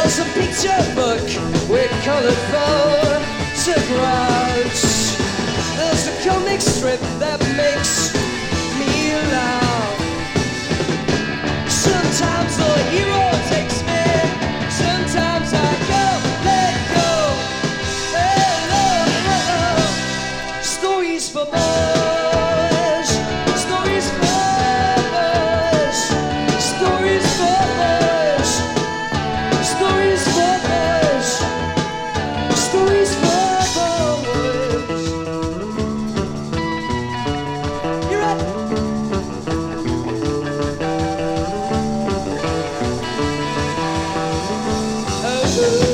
There's a picture book with colored photographs. There's a comic strip that makes me laugh. Sometimes the hero takes me, sometimes I go, let go. Hello, hello. Stories for boys, stories for boys, stories for boys, stories for boys, stories for boys. You're right. Oh.